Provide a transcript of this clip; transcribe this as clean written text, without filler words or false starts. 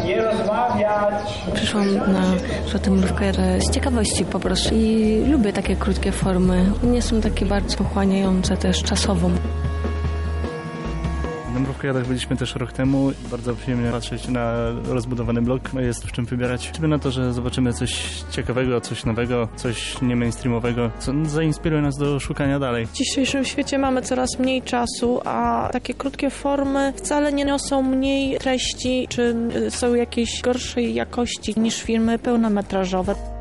nie rozmawiać. Przyszłam na Mrówkę z ciekawości po prostu i lubię takie krótkie formy. Nie są takie bardzo pochłaniające też czasowo. Na Mrówkojadach byliśmy też rok temu. Bardzo przyjemnie patrzeć na rozbudowany blok. Jest w czym wybierać. Liczymy na to, że zobaczymy coś ciekawego, coś nowego, coś nie mainstreamowego, co zainspiruje nas do szukania dalej. W dzisiejszym świecie mamy coraz mniej czasu, a takie krótkie formy wcale nie niosą mniej treści, czy są jakiejś gorszej jakości niż filmy pełnometrażowe.